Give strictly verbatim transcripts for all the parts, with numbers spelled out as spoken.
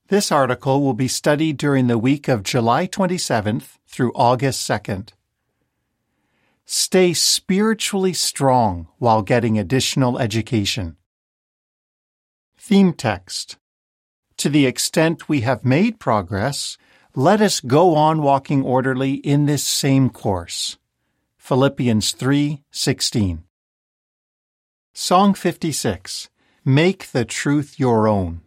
This article will be studied during the week of July twenty-seventh through August second. Stay spiritually strong while getting additional education. Theme text. To the extent we have made progress, let us go on walking orderly in this same course. Philippians three sixteen. Song fifty-six. Make the truth your own.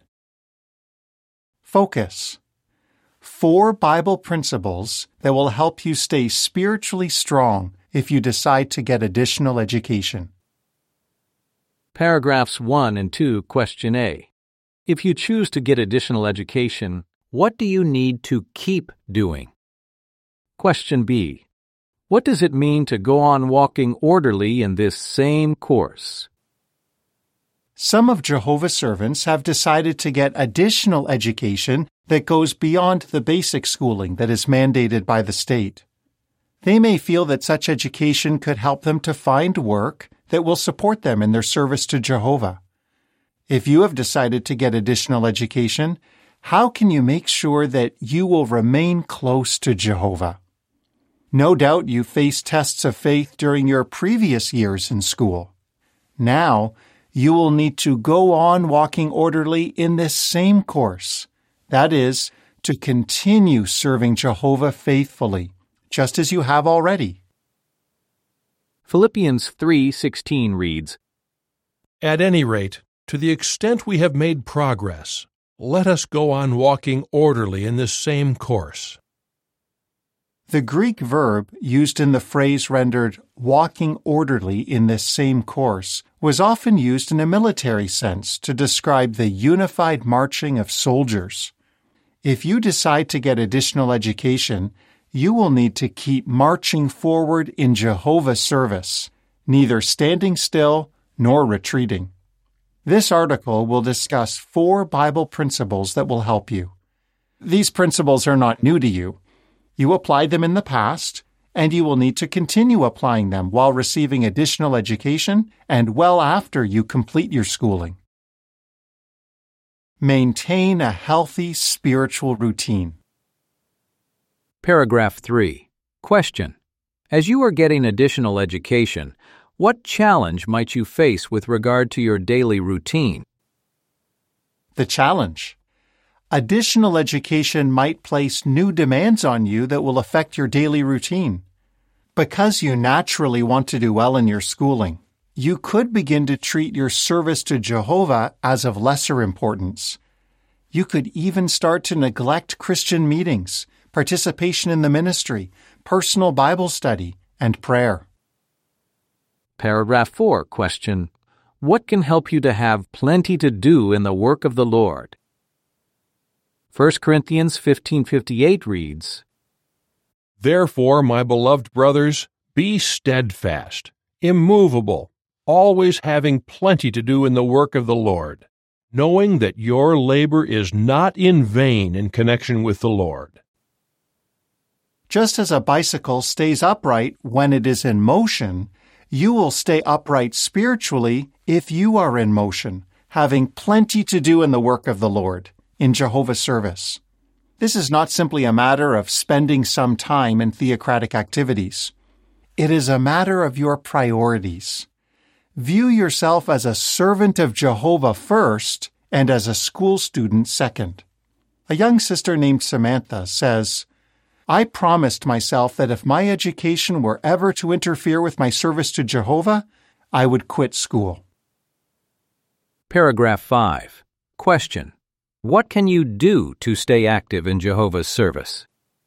Focus. Four Bible principles that will help you stay spiritually strong if you decide to get additional education. Paragraphs one and two, Question A. If you choose to get additional education, what do you need to keep doing? Question B. What does it mean to go on walking orderly in this same course? Some of Jehovah's servants have decided to get additional education that goes beyond the basic schooling that is mandated by the state. They may feel that such education could help them to find work that will support them in their service to Jehovah. If you have decided to get additional education, how can you make sure that you will remain close to Jehovah? No doubt you faced tests of faith during your previous years in school. Now, you will need to go on walking orderly in this same course. That is, to continue serving Jehovah faithfully, just as you have already. Philippians three sixteen reads, At any rate, to the extent we have made progress, let us go on walking orderly in this same course. The Greek verb used in the phrase rendered walking orderly in this same course was often used in a military sense to describe the unified marching of soldiers. If you decide to get additional education, you will need to keep marching forward in Jehovah's service, neither standing still nor retreating. This article will discuss four Bible principles that will help you. These principles are not new to you. You applied them in the past, and you will need to continue applying them while receiving additional education and well after you complete your schooling. Maintain a healthy spiritual routine. Paragraph three. Question. As you are getting additional education, what challenge might you face with regard to your daily routine? The challenge. Additional education might place new demands on you that will affect your daily routine. Because you naturally want to do well in your schooling, you could begin to treat your service to Jehovah as of lesser importance. You could even start to neglect Christian meetings, participation in the ministry, personal Bible study, and prayer. Paragraph four. Question. What can help you to have plenty to do in the work of the Lord? First Corinthians fifteen fifty-eight reads, Therefore, my beloved brothers, be steadfast, immovable, always having plenty to do in the work of the Lord, knowing that your labor is not in vain in connection with the Lord. Just as a bicycle stays upright when it is in motion, you will stay upright spiritually if you are in motion, having plenty to do in the work of the Lord, in Jehovah's service. This is not simply a matter of spending some time in theocratic activities. It is a matter of your priorities. View yourself as a servant of Jehovah first and as a school student second. A young sister named Samantha says, I promised myself that if my education were ever to interfere with my service to Jehovah, I would quit school. Paragraph five. Question. What can you do to stay active in Jehovah's service?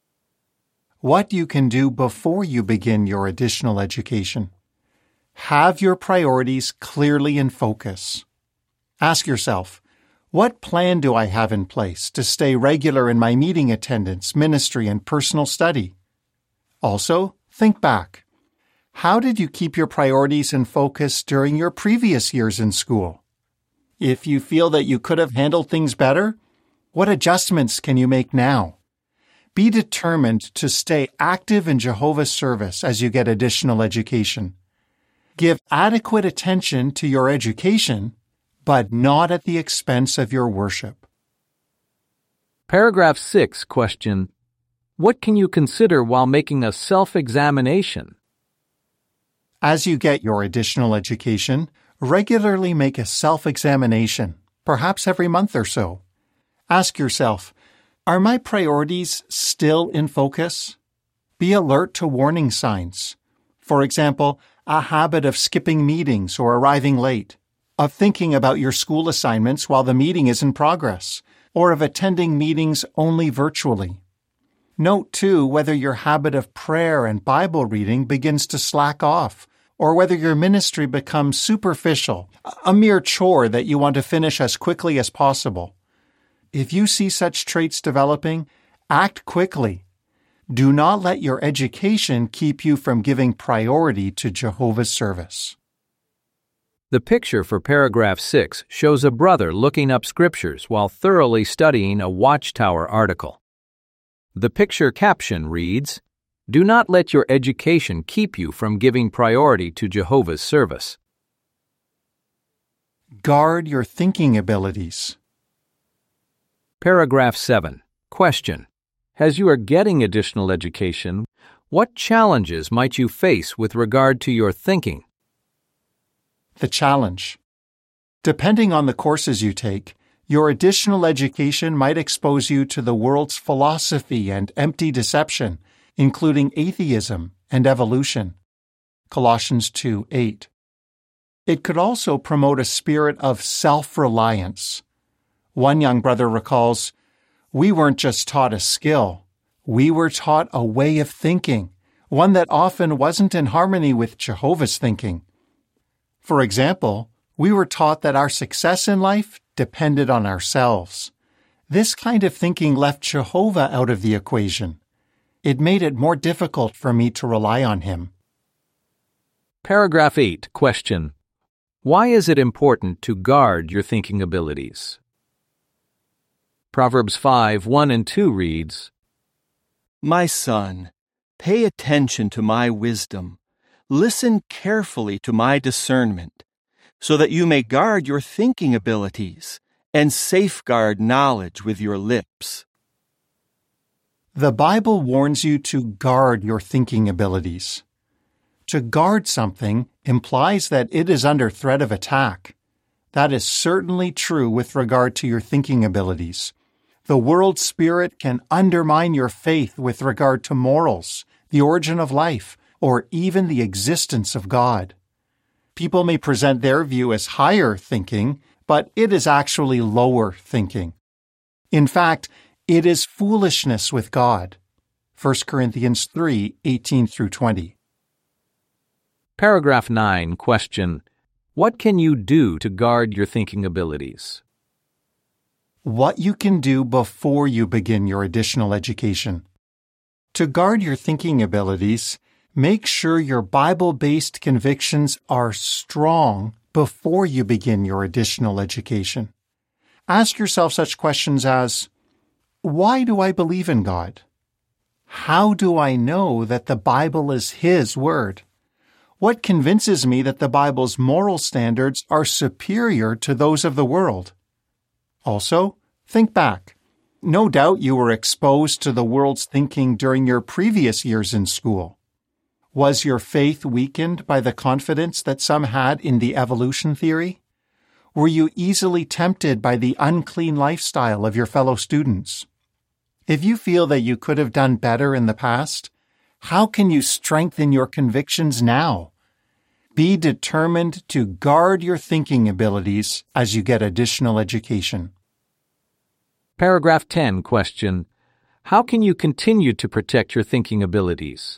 What you can do before you begin your additional education. Have your priorities clearly in focus. Ask yourself, what plan do I have in place to stay regular in my meeting attendance, ministry, and personal study? Also, think back. How did you keep your priorities in focus during your previous years in school? If you feel that you could have handled things better, what adjustments can you make now? Be determined to stay active in Jehovah's service as you get additional education. Give adequate attention to your education, but not at the expense of your worship. Paragraph six, question: what can you consider while making a self-examination? As you get your additional education, regularly make a self-examination, perhaps every month or so. Ask yourself, are my priorities still in focus? Be alert to warning signs. For example, a habit of skipping meetings or arriving late, of thinking about your school assignments while the meeting is in progress, or of attending meetings only virtually. Note, too, whether your habit of prayer and Bible reading begins to slack off, or whether your ministry becomes superficial, a mere chore that you want to finish as quickly as possible. If you see such traits developing, act quickly. Do not let your education keep you from giving priority to Jehovah's service. The picture for paragraph six shows a brother looking up scriptures while thoroughly studying a Watchtower article. The picture caption reads, "Do not let your education keep you from giving priority to Jehovah's service." Guard your thinking abilities. Paragraph seven, question: as you are getting additional education, what challenges might you face with regard to your thinking? The challenge. Depending on the courses you take, your additional education might expose you to the world's philosophy and empty deception, including atheism and evolution. Colossians two eight. It could also promote a spirit of self-reliance. One young brother recalls, "We weren't just taught a skill, we were taught a way of thinking, one that often wasn't in harmony with Jehovah's thinking. For example, we were taught that our success in life depended on ourselves. This kind of thinking left Jehovah out of the equation. It made it more difficult for me to rely on him." Paragraph eight, question: why is it important to guard your thinking abilities? Proverbs five, one and two reads, "My son, pay attention to my wisdom. Listen carefully to my discernment, so that you may guard your thinking abilities and safeguard knowledge with your lips." The Bible warns you to guard your thinking abilities. To guard something implies that it is under threat of attack. That is certainly true with regard to your thinking abilities. The world spirit can undermine your faith with regard to morals, the origin of life, or even the existence of God. People may present their view as higher thinking, but it is actually lower thinking. In fact, it is foolishness with God. First Corinthians three, eighteen through twenty. Paragraph nine, question: what can you do to guard your thinking abilities? What you can do before you begin your additional education. To guard your thinking abilities, make sure your Bible-based convictions are strong before you begin your additional education. Ask yourself such questions as, why do I believe in God? How do I know that the Bible is His Word? What convinces me that the Bible's moral standards are superior to those of the world? Also, think back. No doubt you were exposed to the world's thinking during your previous years in school. Was your faith weakened by the confidence that some had in the evolution theory? Were you easily tempted by the unclean lifestyle of your fellow students? If you feel that you could have done better in the past, how can you strengthen your convictions now? Be determined to guard your thinking abilities as you get additional education. Paragraph ten, question: how can you continue to protect your thinking abilities?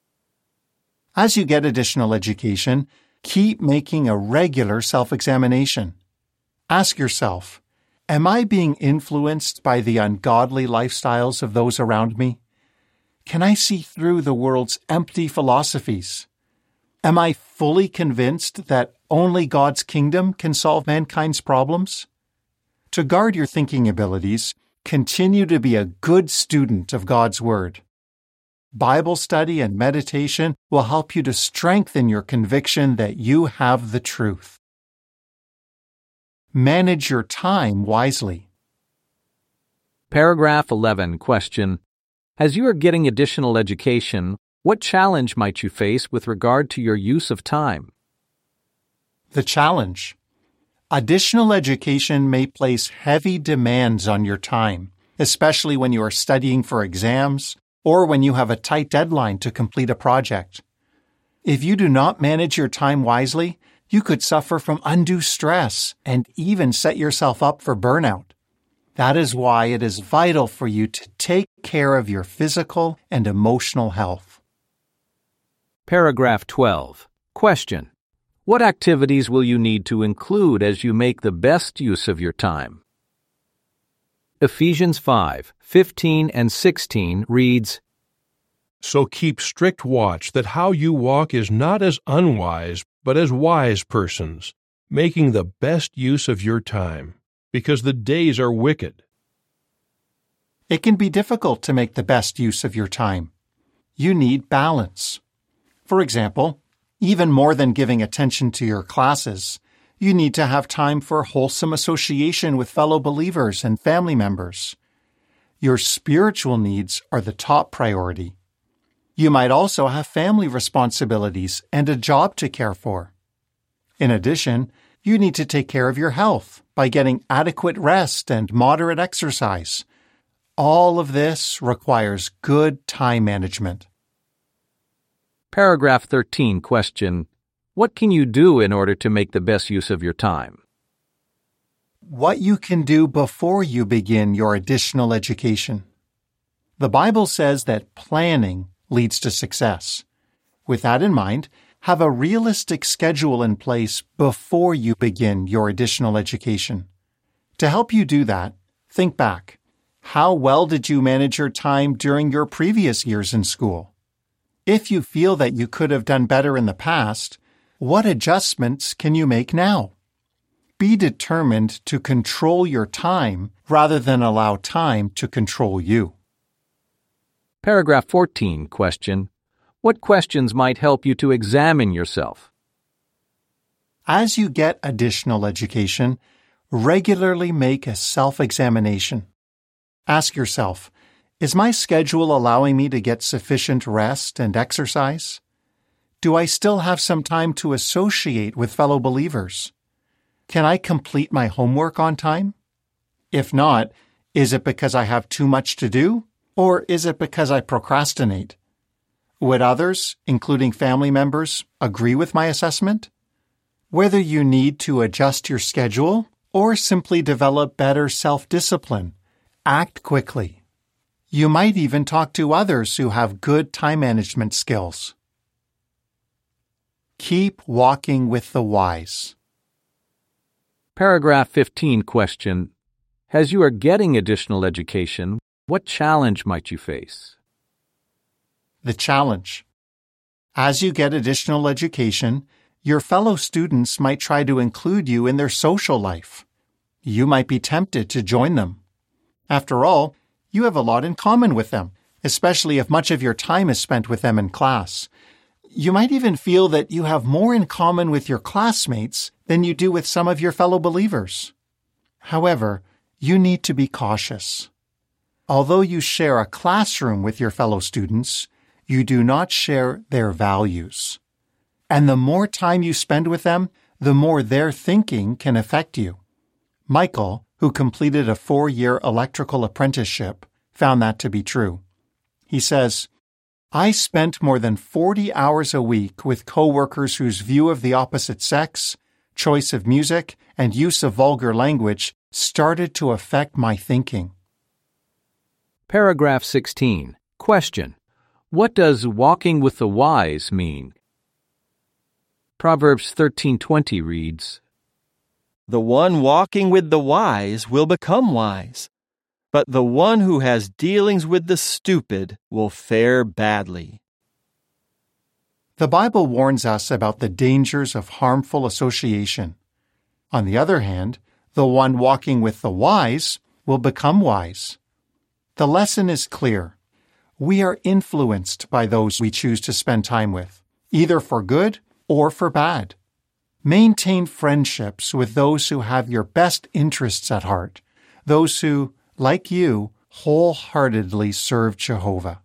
As you get additional education, keep making a regular self-examination. Ask yourself, am I being influenced by the ungodly lifestyles of those around me? Can I see through the world's empty philosophies? Am I fully convinced that only God's kingdom can solve mankind's problems? To guard your thinking abilities, continue to be a good student of God's Word. Bible study and meditation will help you to strengthen your conviction that you have the truth. Manage your time wisely. Paragraph eleven, question. As you are getting additional education, what challenge might you face with regard to your use of time? The challenge. Additional education may place heavy demands on your time, especially when you are studying for exams or when you have a tight deadline to complete a project. If you do not manage your time wisely, you could suffer from undue stress and even set yourself up for burnout. That is why it is vital for you to take care of your physical and emotional health. Paragraph twelve, question. What activities will you need to include as you make the best use of your time? Ephesians five, fifteen and sixteen reads, So keep strict watch that how you walk is not as unwise, but as wise persons, making the best use of your time, because the days are wicked. It can be difficult to make the best use of your time. You need balance. For example, even more than giving attention to your classes, you need to have time for wholesome association with fellow believers and family members. Your spiritual needs are the top priority. You might also have family responsibilities and a job to care for. In addition, you need to take care of your health by getting adequate rest and moderate exercise. All of this requires good time management. Paragraph thirteen, question. What can you do in order to make the best use of your time? What you can do before you begin your additional education. The Bible says that planning leads to success. With that in mind, have a realistic schedule in place before you begin your additional education. To help you do that, think back. How well did you manage your time during your previous years in school? If you feel that you could have done better in the past, what adjustments can you make now? Be determined to control your time rather than allow time to control you. Paragraph fourteen, question. What questions might help you to examine yourself? As you get additional education, regularly make a self-examination. Ask yourself, is my schedule allowing me to get sufficient rest and exercise? Do I still have some time to associate with fellow believers? Can I complete my homework on time? If not, is it because I have too much to do, or is it because I procrastinate? Would others, including family members, agree with my assessment? Whether you need to adjust your schedule or simply develop better self-discipline, act quickly. You might even talk to others who have good time management skills. Keep walking with the wise. Paragraph fifteen, question. As you are getting additional education, what challenge might you face? The challenge. As you get additional education, your fellow students might try to include you in their social life. You might be tempted to join them. After all, you have a lot in common with them, especially if much of your time is spent with them in class. You might even feel that you have more in common with your classmates than you do with some of your fellow believers. However, you need to be cautious. Although you share a classroom with your fellow students, you do not share their values. And the more time you spend with them, the more their thinking can affect you. Michael, who completed a four-year electrical apprenticeship, found that to be true. He says, I spent more than forty hours a week with coworkers whose view of the opposite sex, choice of music, and use of vulgar language started to affect my thinking. Paragraph sixteen, question. What does walking with the wise mean? Proverbs thirteen twenty reads, The one walking with the wise will become wise, but the one who has dealings with the stupid will fare badly. The Bible warns us about the dangers of harmful association. On the other hand, the one walking with the wise will become wise. The lesson is clear. We are influenced by those we choose to spend time with, either for good or for bad. Maintain friendships with those who have your best interests at heart, those who, like you, wholeheartedly serve Jehovah.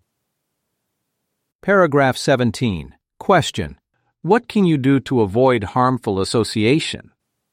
Paragraph seventeen. Question. What can you do to avoid harmful association?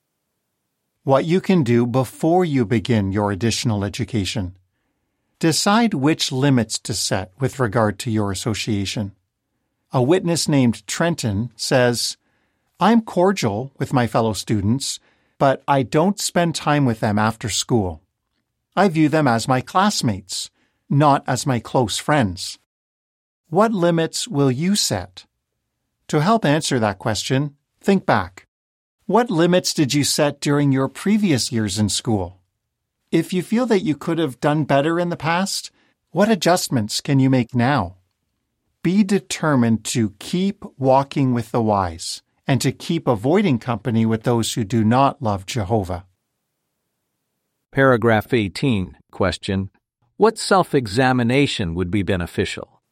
What you can do before you begin your additional education. Decide which limits to set with regard to your association. A witness named Trenton says, "I'm cordial with my fellow students, but I don't spend time with them after school. I view them as my classmates, not as my close friends." What limits will you set? To help answer that question, think back. What limits did you set during your previous years in school? If you feel that you could have done better in the past, what adjustments can you make now? Be determined to keep walking with the wise and to keep avoiding company with those who do not love Jehovah. Paragraph eighteen. Question. What self-examination would be beneficial?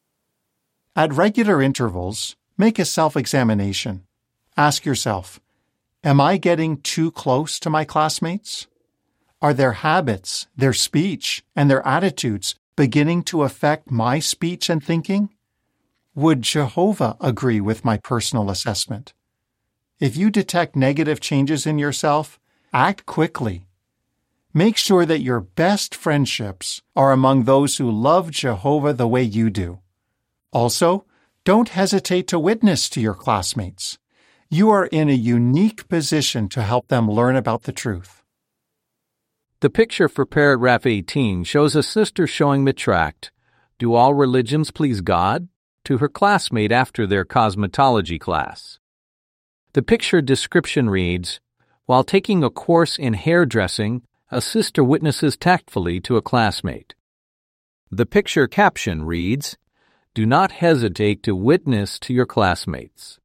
At regular intervals, make a self-examination. Ask yourself, am I getting too close to my classmates? Are their habits, their speech, and their attitudes beginning to affect my speech and thinking? Would Jehovah agree with my personal assessment? If you detect negative changes in yourself, act quickly. Make sure that your best friendships are among those who love Jehovah the way you do. Also, don't hesitate to witness to your classmates. You are in a unique position to help them learn about the truth. The picture for paragraph eighteen shows a sister showing the tract, "Do all religions please God?" to her classmate after their cosmetology class. The picture description reads, "While taking a course in hairdressing, a sister witnesses tactfully to a classmate." The picture caption reads, "Do not hesitate to witness to your classmates."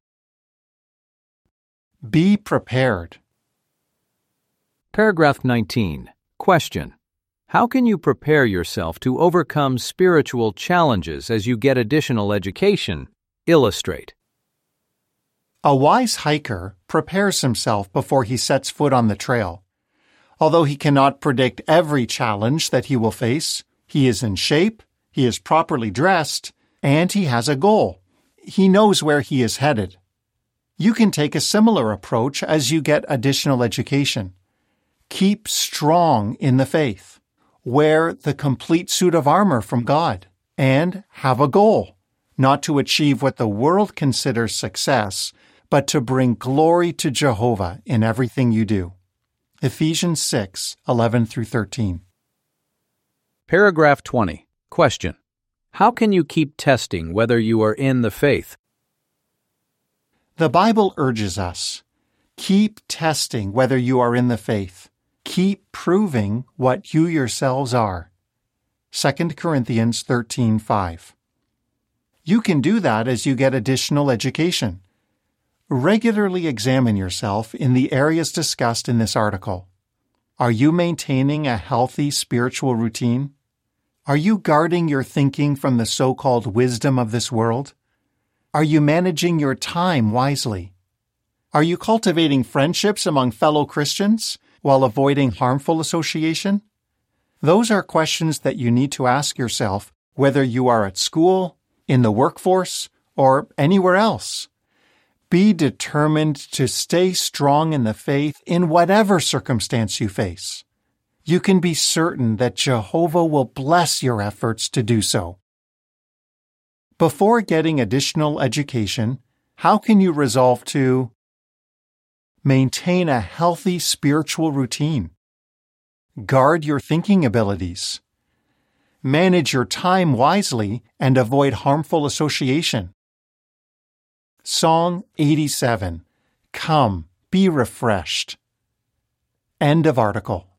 Be prepared. Paragraph nineteen. Question. How can you prepare yourself to overcome spiritual challenges as you get additional education? Illustrate. A wise hiker prepares himself before he sets foot on the trail. Although he cannot predict every challenge that he will face, he is in shape, he is properly dressed, and he has a goal. He knows where he is headed. You can take a similar approach as you get additional education. Keep strong in the faith. Wear the complete suit of armor from God, and have a goal, not to achieve what the world considers success, but to bring glory to Jehovah in everything you do. Ephesians six, eleven through thirteen. Paragraph twenty. Question. How can you keep testing whether you are in the faith? The Bible urges us, keep testing whether you are in the faith. Keep proving what you yourselves are. Second Corinthians thirteen five. You can do that as you get additional education. Regularly examine yourself in the areas discussed in this article. Are you maintaining a healthy spiritual routine? Are you guarding your thinking from the so-called wisdom of this world? Are you managing your time wisely? Are you cultivating friendships among fellow Christians while avoiding harmful association? Those are questions that you need to ask yourself whether you are at school, in the workforce, or anywhere else. Be determined to stay strong in the faith in whatever circumstance you face. You can be certain that Jehovah will bless your efforts to do so. Before getting additional education, how can you resolve to maintain a healthy spiritual routine? Guard your thinking abilities. Manage your time wisely and avoid harmful association. Song eighty-seven. Come, be refreshed. End of article.